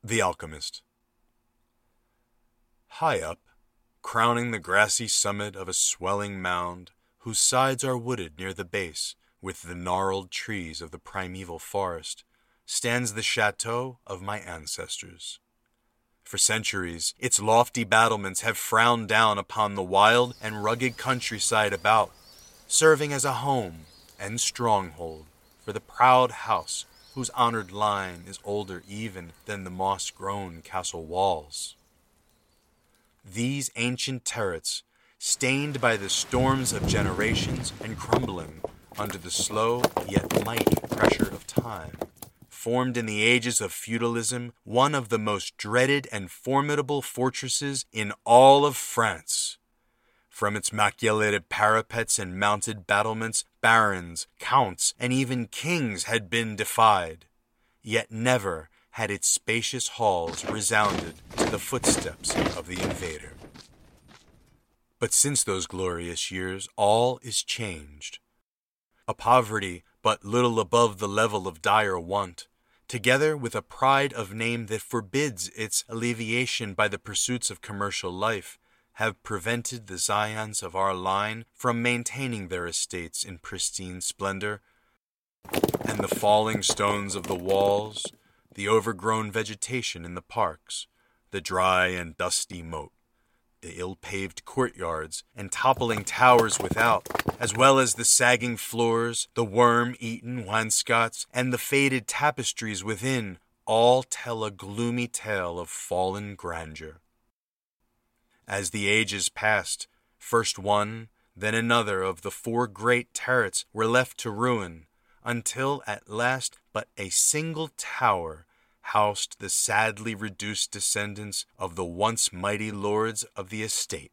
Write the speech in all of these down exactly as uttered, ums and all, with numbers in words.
The Alchemist. High up, crowning the grassy summit of a swelling mound, whose sides are wooded near the base with the gnarled trees of the primeval forest, stands the chateau of my ancestors. For centuries, its lofty battlements have frowned down upon the wild and rugged countryside about, serving as a home and stronghold for the proud house whose honored line is older even than the moss-grown castle walls. These ancient turrets, stained by the storms of generations and crumbling under the slow yet mighty pressure of time, formed in the ages of feudalism one of the most dreaded and formidable fortresses in all of France. From its maculated parapets and mounted battlements, barons, counts, and even kings had been defied. Yet never had its spacious halls resounded to the footsteps of the invader. But since those glorious years, all is changed. A poverty but little above the level of dire want, together with a pride of name that forbids its alleviation by the pursuits of commercial life, have prevented the scions of our line from maintaining their estates in pristine splendor, and the falling stones of the walls, the overgrown vegetation in the parks, the dry and dusty moat, the ill-paved courtyards and toppling towers without, as well as the sagging floors, the worm-eaten wainscots, and the faded tapestries within, all tell a gloomy tale of fallen grandeur. As the ages passed, first one, then another of the four great turrets were left to ruin, until at last but a single tower housed the sadly reduced descendants of the once mighty lords of the estate.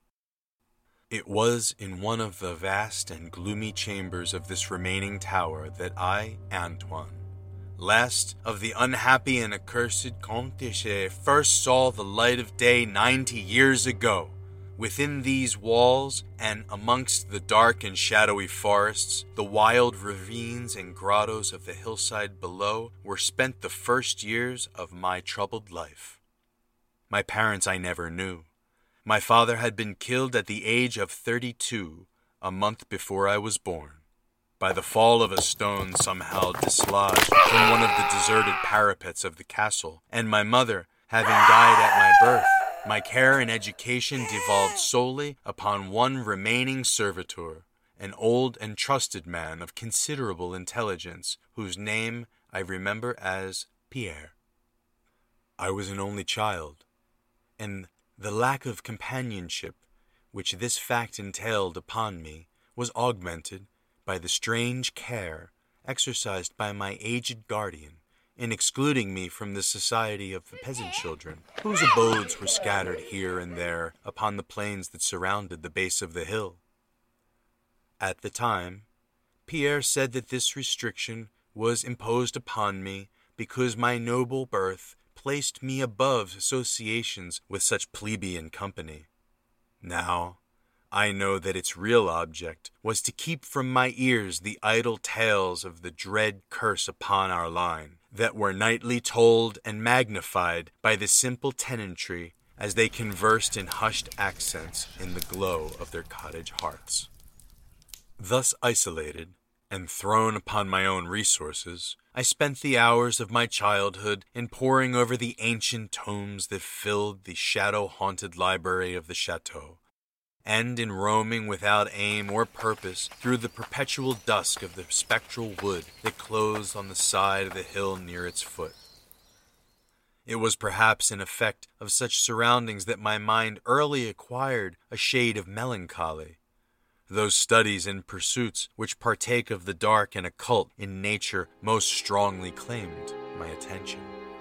It was in one of the vast and gloomy chambers of this remaining tower that I, Antoine, last of the unhappy and accursed Comte de Chez, first saw the light of day ninety years ago. Within these walls, and amongst the dark and shadowy forests, the wild ravines and grottos of the hillside below, were spent the first years of my troubled life. My parents I never knew. My father had been killed at the age of thirty-two, a month before I was born, by the fall of a stone somehow dislodged from one of the deserted parapets of the castle, and my mother, having died at my birth, my care and education devolved solely upon one remaining servitor, an old and trusted man of considerable intelligence, whose name I remember as Pierre. I was an only child, and the lack of companionship which this fact entailed upon me was augmented by the strange care exercised by my aged guardian in excluding me from the society of the peasant children, whose abodes were scattered here and there upon the plains that surrounded the base of the hill. At the time, Pierre said that this restriction was imposed upon me because my noble birth placed me above associations with such plebeian company. Now, I know that its real object was to keep from my ears the idle tales of the dread curse upon our line, that were nightly told and magnified by the simple tenantry as they conversed in hushed accents in the glow of their cottage hearths. Thus isolated, and thrown upon my own resources, I spent the hours of my childhood in poring over the ancient tomes that filled the shadow-haunted library of the chateau, and in roaming without aim or purpose through the perpetual dusk of the spectral wood that closed on the side of the hill near its foot. It was perhaps an effect of such surroundings that my mind early acquired a shade of melancholy. Those studies and pursuits which partake of the dark and occult in nature most strongly claimed my attention.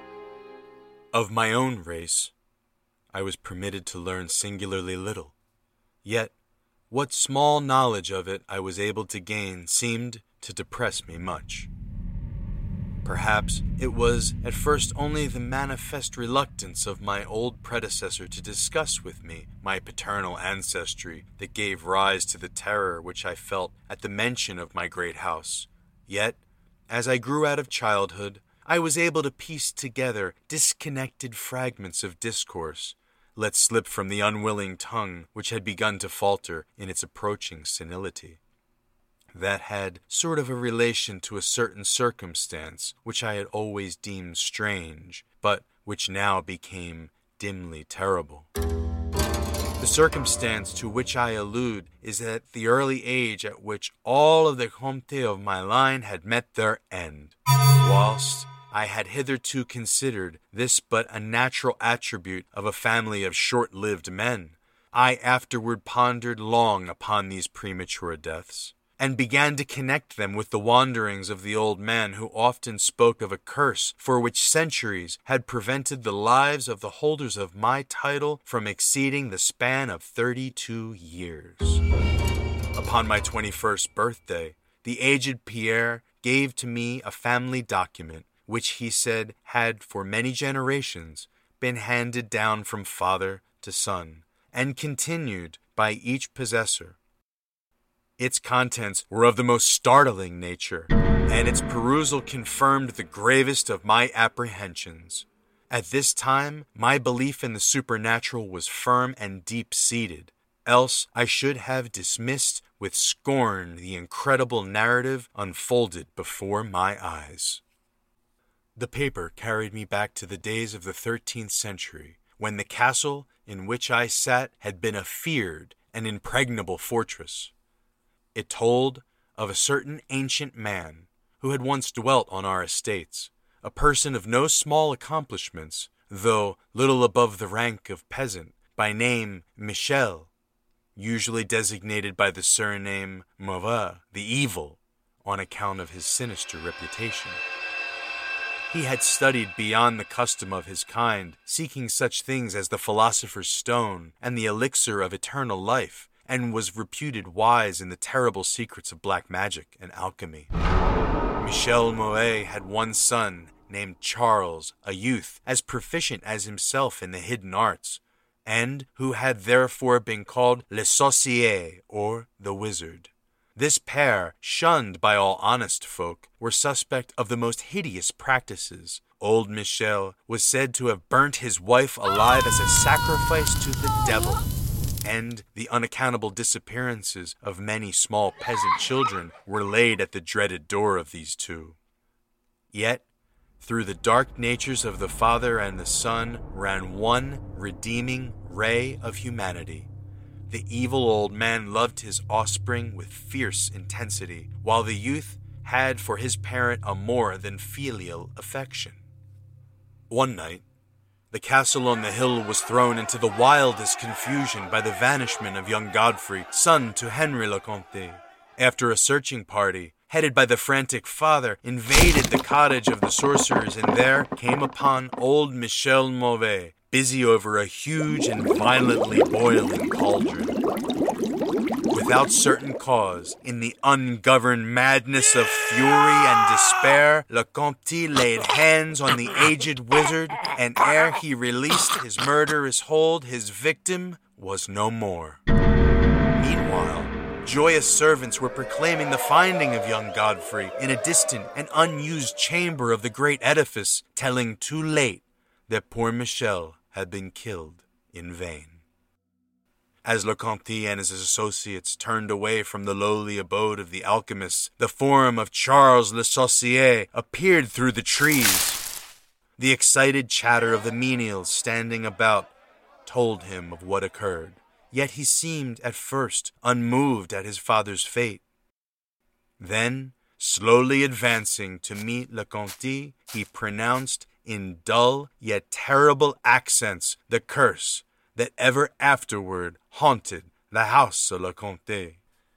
Of my own race, I was permitted to learn singularly little. Yet, what small knowledge of it I was able to gain seemed to depress me much. Perhaps it was at first only the manifest reluctance of my old predecessor to discuss with me my paternal ancestry that gave rise to the terror which I felt at the mention of my great house. Yet, as I grew out of childhood, I was able to piece together disconnected fragments of discourse, let slip from the unwilling tongue which had begun to falter in its approaching senility. That had sort of a relation to a certain circumstance which I had always deemed strange, but which now became dimly terrible. The circumstance to which I allude is at the early age at which all of the Comte of my line had met their end, whilst I had hitherto considered this but a natural attribute of a family of short-lived men. I afterward pondered long upon these premature deaths, and began to connect them with the wanderings of the old man who often spoke of a curse for which centuries had prevented the lives of the holders of my title from exceeding the span of thirty-two years. Upon my twenty-first birthday, the aged Pierre gave to me a family document which he said had for many generations been handed down from father to son, and continued by each possessor. Its contents were of the most startling nature, and its perusal confirmed the gravest of my apprehensions. At this time, my belief in the supernatural was firm and deep-seated, else I should have dismissed with scorn the incredible narrative unfolded before my eyes. The paper carried me back to the days of the thirteenth century, when the castle in which I sat had been a feared and impregnable fortress. It told of a certain ancient man who had once dwelt on our estates, a person of no small accomplishments, though little above the rank of peasant, by name Michel, usually designated by the surname Mauvais, the evil, on account of his sinister reputation. He had studied beyond the custom of his kind, seeking such things as the philosopher's stone and the elixir of eternal life, and was reputed wise in the terrible secrets of black magic and alchemy. Michel Mauvais had one son named Charles, a youth as proficient as himself in the hidden arts, and who had therefore been called Le Sorcier, or the Wizard. This pair, shunned by all honest folk, were suspect of the most hideous practices. Old Michel was said to have burnt his wife alive as a sacrifice to the devil, and the unaccountable disappearances of many small peasant children were laid at the dreaded door of these two. Yet, through the dark natures of the father and the son ran one redeeming ray of humanity. The evil old man loved his offspring with fierce intensity, while the youth had for his parent a more than filial affection. One night, the castle on the hill was thrown into the wildest confusion by the vanishment of young Godfrey, son to Henry Le Comte. After a searching party, headed by the frantic father, invaded the cottage of the sorcerers and there came upon old Michel Mauvais, busy over a huge and violently boiling cauldron. Without certain cause, in the ungoverned madness of fury and despair, Le Comte laid hands on the aged wizard, and ere he released his murderous hold, his victim was no more. Meanwhile, joyous servants were proclaiming the finding of young Godfrey in a distant and unused chamber of the great edifice, telling too late that poor Michel had been killed in vain. As Le Comte and his associates turned away from the lowly abode of the alchemists, the form of Charles Le Sorcier appeared through the trees. The excited chatter of the menials standing about told him of what occurred, yet he seemed at first unmoved at his father's fate. Then, slowly advancing to meet Le Comte, he pronounced in dull yet terrible accents the curse that ever afterward haunted the house of Le Comte.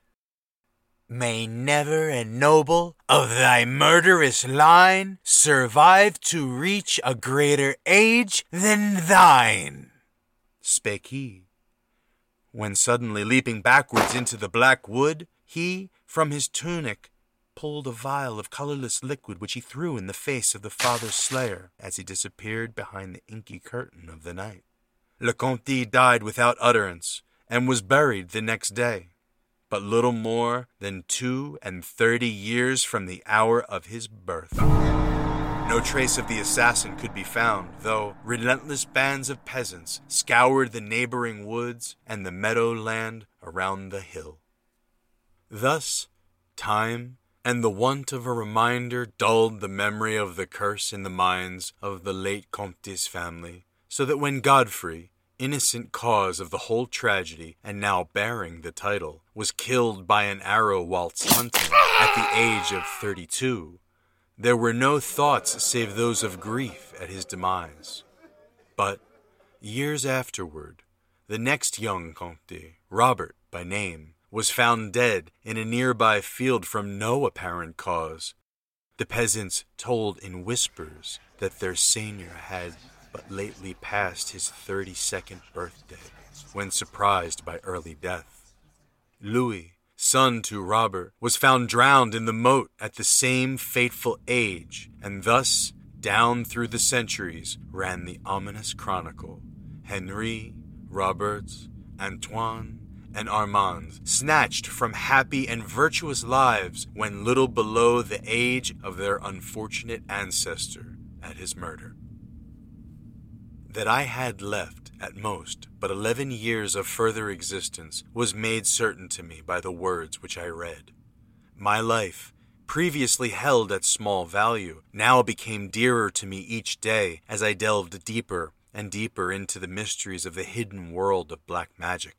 May never a noble of thy murderous line survive to reach a greater age than thine, spake he, when suddenly leaping backwards into the black wood, he, from his tunic, pulled a vial of colorless liquid which he threw in the face of the father's slayer as he disappeared behind the inky curtain of the night. Le Comte died without utterance, and was buried the next day, but little more than two and thirty years from the hour of his birth. No trace of the assassin could be found, though relentless bands of peasants scoured the neighboring woods and the meadowland around the hill. Thus, time and the want of a reminder dulled the memory of the curse in the minds of the late Comte's family, so that when Godfrey, innocent cause of the whole tragedy and now bearing the title, was killed by an arrow whilst hunting at the age of thirty-two, there were no thoughts save those of grief at his demise. But, years afterward, the next young Comte, Robert by name, was found dead in a nearby field from no apparent cause. The peasants told in whispers that their seigneur had but lately passed his thirty-second birthday, when surprised by early death. Louis, son to Robert, was found drowned in the moat at the same fateful age, and thus, down through the centuries, ran the ominous chronicle. Henri, Robert, Antoine, and Armand, snatched from happy and virtuous lives when little below the age of their unfortunate ancestor at his murder. That I had left, at most, but eleven years of further existence was made certain to me by the words which I read. My life, previously held at small value, now became dearer to me each day as I delved deeper and deeper into the mysteries of the hidden world of black magic.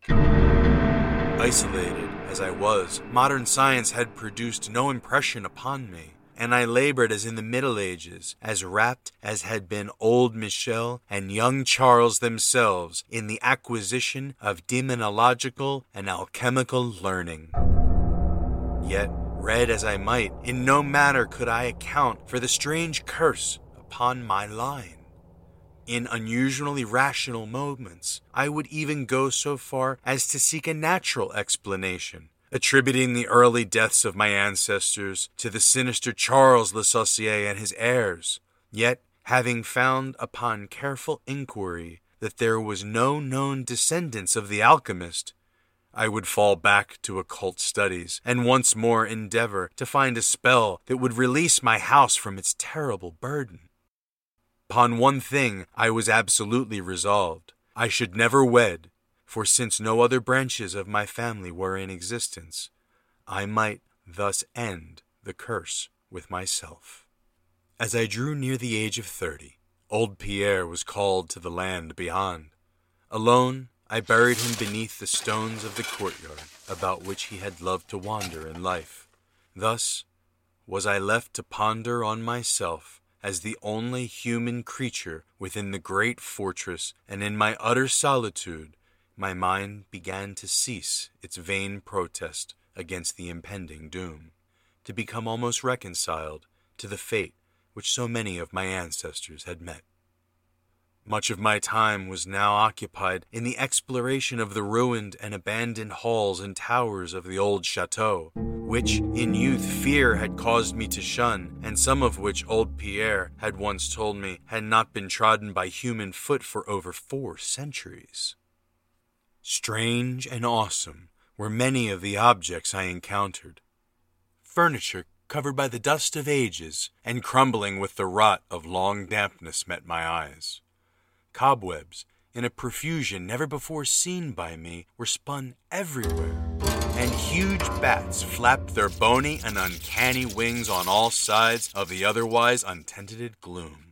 Isolated as I was, modern science had produced no impression upon me, and I labored as in the Middle Ages, as rapt as had been old Michel and young Charles themselves in the acquisition of demonological and alchemical learning. Yet, read as I might, in no manner could I account for the strange curse upon my line. In unusually rational moments, I would even go so far as to seek a natural explanation, attributing the early deaths of my ancestors to the sinister Charles Le Sorcier and his heirs. Yet, having found upon careful inquiry that there was no known descendants of the alchemist, I would fall back to occult studies and once more endeavor to find a spell that would release my house from its terrible burden. Upon one thing I was absolutely resolved. I should never wed, for since no other branches of my family were in existence, I might thus end the curse with myself. As I drew near the age of thirty, old Pierre was called to the land beyond. Alone, I buried him beneath the stones of the courtyard about which he had loved to wander in life. Thus was I left to ponder on myself as the only human creature within the great fortress, and in my utter solitude, my mind began to cease its vain protest against the impending doom, to become almost reconciled to the fate which so many of my ancestors had met. Much of my time was now occupied in the exploration of the ruined and abandoned halls and towers of the old chateau, which in youth fear had caused me to shun, and some of which old Pierre had once told me had not been trodden by human foot for over four centuries. Strange and awesome were many of the objects I encountered. Furniture covered by the dust of ages and crumbling with the rot of long dampness met my eyes. Cobwebs, in a profusion never before seen by me, were spun everywhere, and huge bats flapped their bony and uncanny wings on all sides of the otherwise untenanted gloom.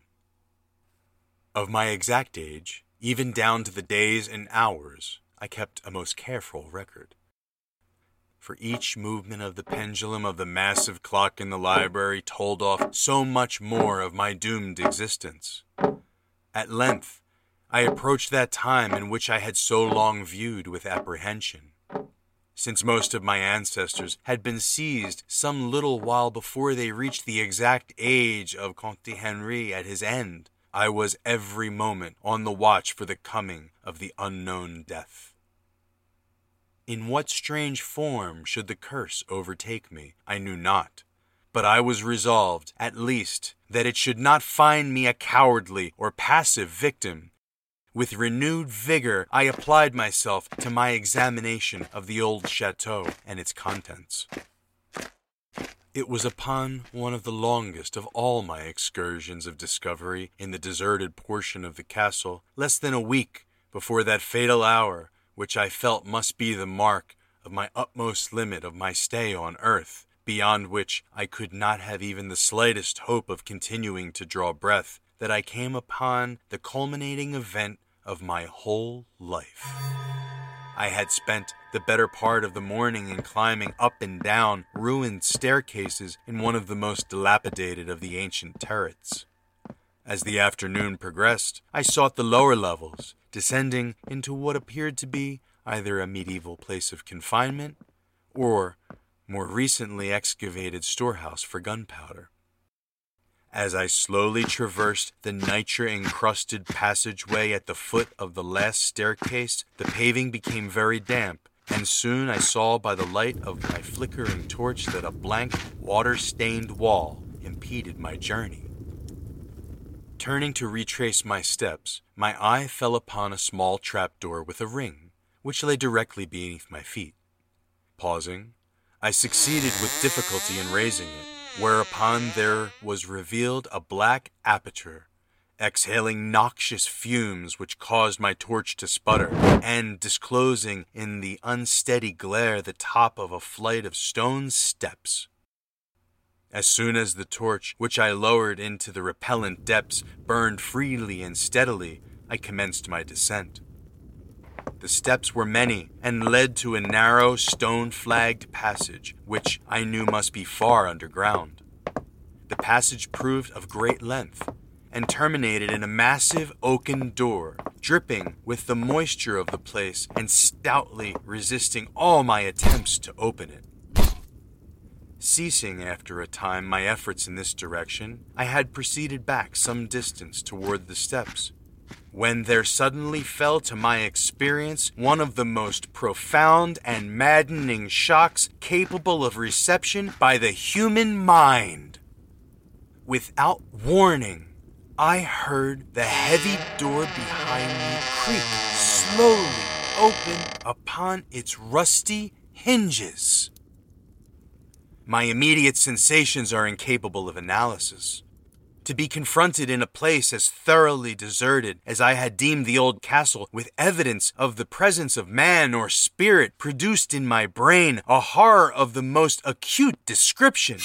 Of my exact age, even down to the days and hours, I kept a most careful record. For each movement of the pendulum of the massive clock in the library told off so much more of my doomed existence. At length, I approached that time in which I had so long viewed with apprehension. Since most of my ancestors had been seized some little while before they reached the exact age of Comte Henri at his end, I was every moment on the watch for the coming of the unknown death. In what strange form should the curse overtake me, I knew not, but I was resolved, at least, that it should not find me a cowardly or passive victim. With renewed vigor, I applied myself to my examination of the old chateau and its contents. It was upon one of the longest of all my excursions of discovery in the deserted portion of the castle, less than a week before that fatal hour which I felt must be the mark of my utmost limit of my stay on earth, beyond which I could not have even the slightest hope of continuing to draw breath, that I came upon the culminating event of my whole life. I had spent the better part of the morning in climbing up and down ruined staircases in one of the most dilapidated of the ancient turrets. As the afternoon progressed, I sought the lower levels, descending into what appeared to be either a medieval place of confinement or more recently excavated storehouse for gunpowder. As I slowly traversed the nitre-encrusted passageway at the foot of the last staircase, the paving became very damp, and soon I saw by the light of my flickering torch that a blank, water-stained wall impeded my journey. Turning to retrace my steps, my eye fell upon a small trapdoor with a ring, which lay directly beneath my feet. Pausing, I succeeded with difficulty in raising it, whereupon there was revealed a black aperture, exhaling noxious fumes which caused my torch to sputter, and disclosing in the unsteady glare the top of a flight of stone steps. As soon as the torch, which I lowered into the repellent depths, burned freely and steadily, I commenced my descent. The steps were many, and led to a narrow, stone-flagged passage, which I knew must be far underground. The passage proved of great length, and terminated in a massive oaken door, dripping with the moisture of the place, and stoutly resisting all my attempts to open it. Ceasing after a time my efforts in this direction, I had proceeded back some distance toward the steps, when there suddenly fell to my experience one of the most profound and maddening shocks capable of reception by the human mind. Without warning, I heard the heavy door behind me creak slowly open upon its rusty hinges. My immediate sensations are incapable of analysis. To be confronted in a place as thoroughly deserted as I had deemed the old castle, with evidence of the presence of man or spirit, produced in my brain a horror of the most acute description.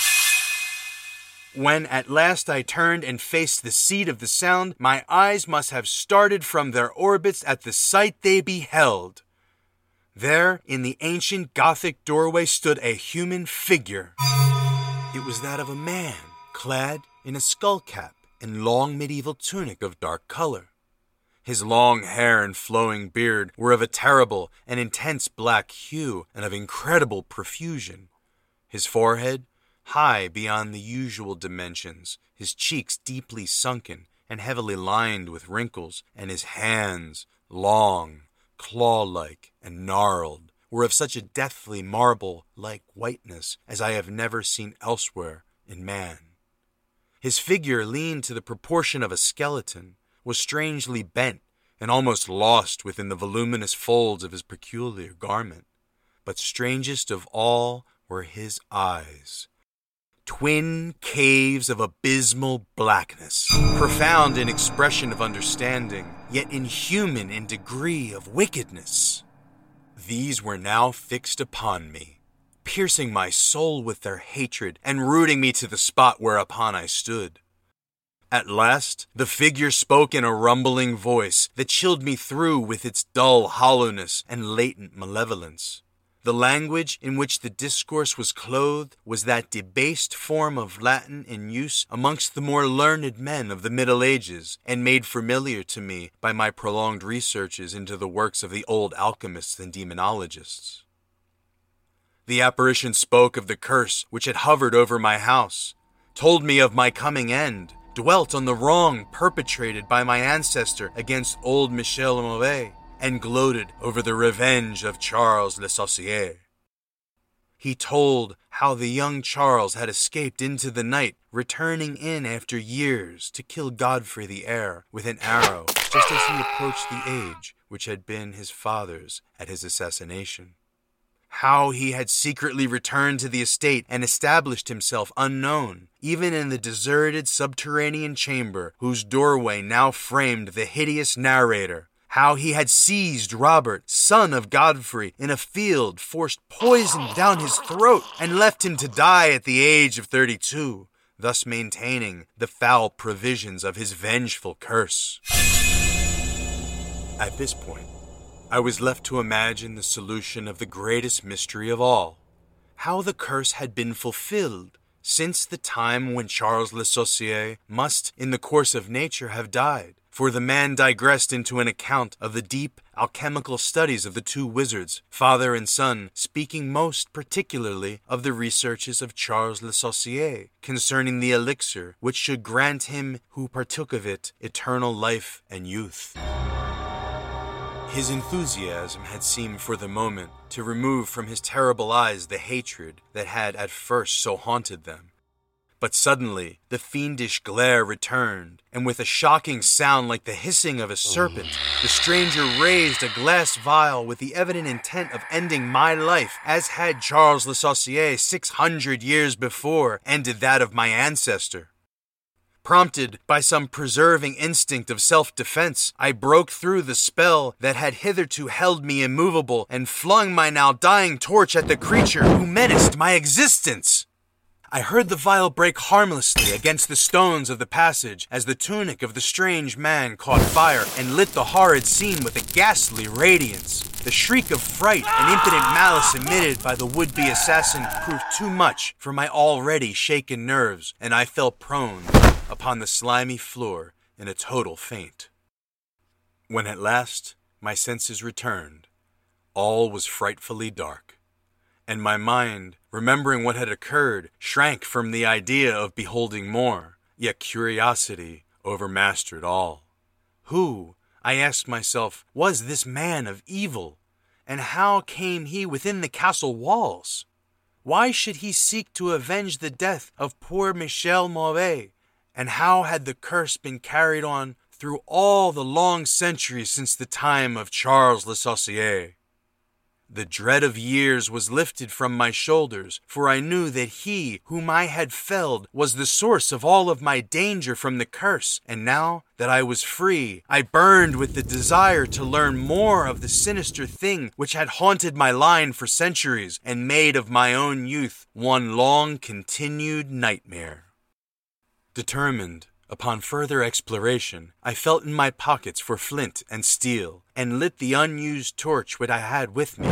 When at last I turned and faced the seat of the sound, my eyes must have started from their orbits at the sight they beheld. There, in the ancient Gothic doorway, stood a human figure. It was that of a man, clad in a skull cap and long medieval tunic of dark color. His long hair and flowing beard were of a terrible and intense black hue and of incredible profusion. His forehead, high beyond the usual dimensions, his cheeks deeply sunken and heavily lined with wrinkles, and his hands, long, claw-like, and gnarled, were of such a deathly marble-like whiteness as I have never seen elsewhere in man. His figure leaned to the proportion of a skeleton, was strangely bent, and almost lost within the voluminous folds of his peculiar garment. But strangest of all were his eyes. Twin caves of abysmal blackness, profound in expression of understanding, yet inhuman in degree of wickedness. These were now fixed upon me, piercing my soul with their hatred and rooting me to the spot whereupon I stood. At last, the figure spoke in a rumbling voice that chilled me through with its dull hollowness and latent malevolence. The language in which the discourse was clothed was that debased form of Latin in use amongst the more learned men of the Middle Ages, and made familiar to me by my prolonged researches into the works of the old alchemists and demonologists. The apparition spoke of the curse which had hovered over my house, told me of my coming end, dwelt on the wrong perpetrated by my ancestor against old Michel Mauvais, and gloated over the revenge of Charles Le Saucier. He told how the young Charles had escaped into the night, returning in after years to kill Godfrey the heir with an arrow, just as he approached the age which had been his father's at his assassination. How he had secretly returned to the estate and established himself unknown, even in the deserted subterranean chamber whose doorway now framed the hideous narrator. How he had seized Robert, son of Godfrey, in a field, forced poison down his throat, and left him to die at the age of thirty-two, thus maintaining the foul provisions of his vengeful curse. At this point, I was left to imagine the solution of the greatest mystery of all, how the curse had been fulfilled since the time when Charles Le Sorcier must, in the course of nature, have died. For the man digressed into an account of the deep alchemical studies of the two wizards, father and son, speaking most particularly of the researches of Charles Le Sorcier concerning the elixir which should grant him who partook of it eternal life and youth. His enthusiasm had seemed for the moment to remove from his terrible eyes the hatred that had at first so haunted them. But suddenly the fiendish glare returned, and with a shocking sound like the hissing of a serpent, the stranger raised a glass vial with the evident intent of ending my life, as had Charles Le Sorcier six hundred years before ended that of my ancestor. Prompted by some preserving instinct of self-defense, I broke through the spell that had hitherto held me immovable and flung my now dying torch at the creature who menaced my existence. I heard the vial break harmlessly against the stones of the passage as the tunic of the strange man caught fire and lit the horrid scene with a ghastly radiance. The shriek of fright and impotent malice emitted by the would-be assassin proved too much for my already shaken nerves, and I fell prone upon the slimy floor in a total faint. When at last my senses returned, all was frightfully dark, and my mind, remembering what had occurred, shrank from the idea of beholding more, yet curiosity overmastered all. Who, I asked myself, was this man of evil, and how came he within the castle walls? Why should he seek to avenge the death of poor Michel Mauvais, and how had the curse been carried on through all the long centuries since the time of Charles Le Sorcier? The dread of years was lifted from my shoulders, for I knew that he whom I had felled was the source of all of my danger from the curse, and now that I was free, I burned with the desire to learn more of the sinister thing which had haunted my line for centuries and made of my own youth one long continued nightmare. Determined upon further exploration, I felt in my pockets for flint and steel, and lit the unused torch which I had with me.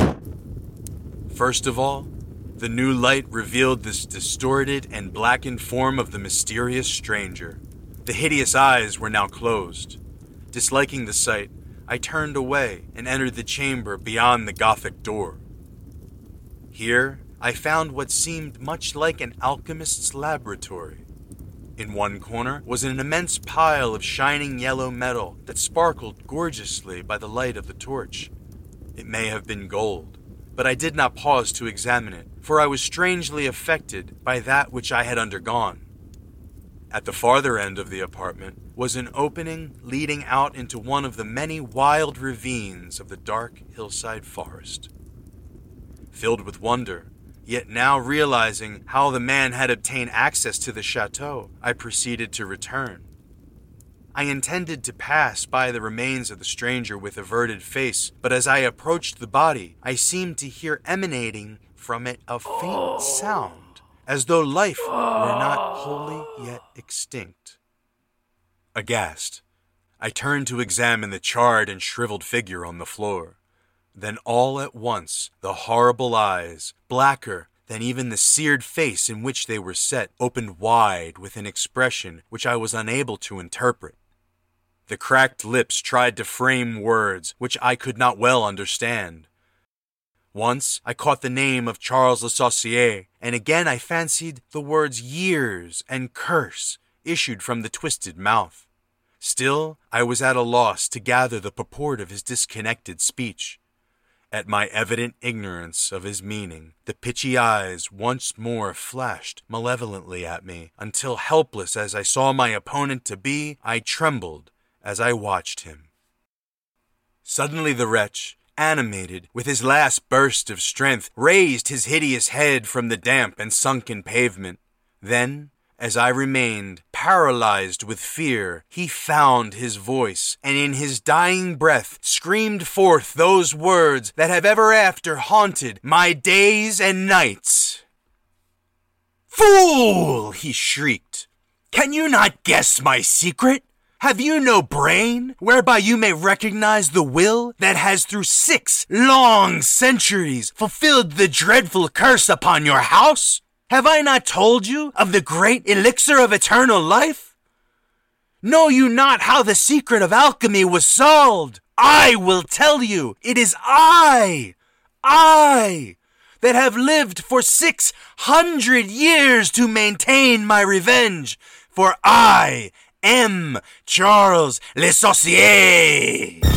First of all, the new light revealed this distorted and blackened form of the mysterious stranger. The hideous eyes were now closed. Disliking the sight, I turned away and entered the chamber beyond the Gothic door. Here, I found what seemed much like an alchemist's laboratory. In one corner was an immense pile of shining yellow metal that sparkled gorgeously by the light of the torch. It may have been gold, but I did not pause to examine it, for I was strangely affected by that which I had undergone. At the farther end of the apartment was an opening leading out into one of the many wild ravines of the dark hillside forest. Filled with wonder, yet now realizing how the man had obtained access to the chateau, I proceeded to return. I intended to pass by the remains of the stranger with averted face, but as I approached the body, I seemed to hear emanating from it a faint sound, as though life were not wholly yet extinct. Aghast, I turned to examine the charred and shriveled figure on the floor. Then all at once, the horrible eyes, blacker than even the seared face in which they were set, opened wide with an expression which I was unable to interpret. The cracked lips tried to frame words which I could not well understand. Once I caught the name of Charles Le Sorcier, and again I fancied the words years and curse issued from the twisted mouth. Still, I was at a loss to gather the purport of his disconnected speech. At my evident ignorance of his meaning, the pitchy eyes once more flashed malevolently at me, until, helpless as I saw my opponent to be, I trembled as I watched him. Suddenly the wretch, animated with his last burst of strength, raised his hideous head from the damp and sunken pavement. Then, as I remained paralyzed with fear, he found his voice, and in his dying breath screamed forth those words that have ever after haunted my days and nights. "Fool!" he shrieked. "Can you not guess my secret? Have you no brain whereby you may recognize the will that has through six long centuries fulfilled the dreadful curse upon your house? Have I not told you of the great elixir of eternal life? Know you not how the secret of alchemy was solved? I will tell you. It is I, I, that have lived for six hundred years to maintain my revenge, for I am Charles Le Saucier."